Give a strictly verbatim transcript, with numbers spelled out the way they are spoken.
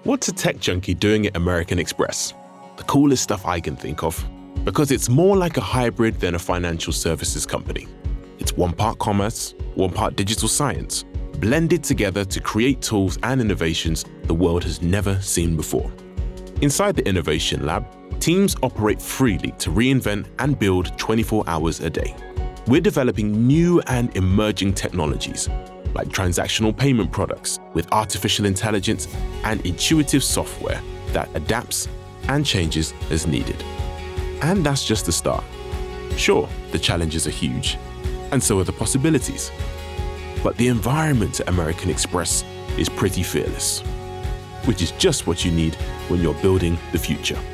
What's a tech junkie doing at American Express? The coolest stuff I can think of, because it's more like a hybrid than a financial services company. It's one part commerce, one part digital science, blended together to create tools and innovations the world has never seen before. Inside the Innovation Lab, teams operate freely to reinvent and build twenty-four hours a day. We're developing new and emerging technologies, like transactional payment products with artificial intelligence and intuitive software that adapts and changes as needed. And that's just the start. Sure, the challenges are huge, and so are the possibilities. But the environment at American Express is pretty fearless, which is just what you need when you're building the future.